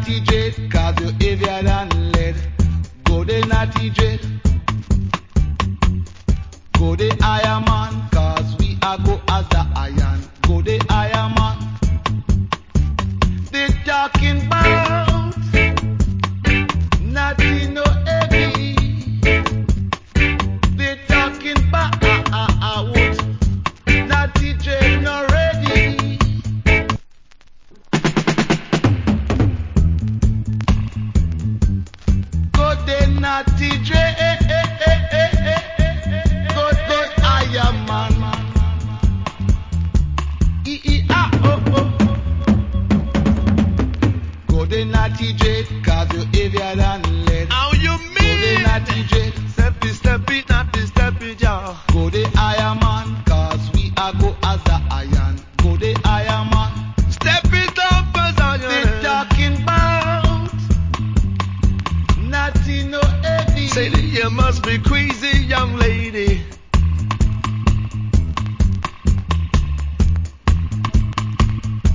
natty jet, cause you're heavier than lead. Go the natty jet. Go the iron man, cause we are go as the iron. Go the iron man. They talking about natty no heavy. They talking about natty jet no ready. Go the natty jet. Iron man. Go the natty jet, cause you're heavier than lead. How you mean? Go the natty jet. Step it, natty step it, y'all. Go the iron man, cause we are go as the iron. Go the iron man. Step it up, cause I They talking about natty no heavy. say the year must be crazy.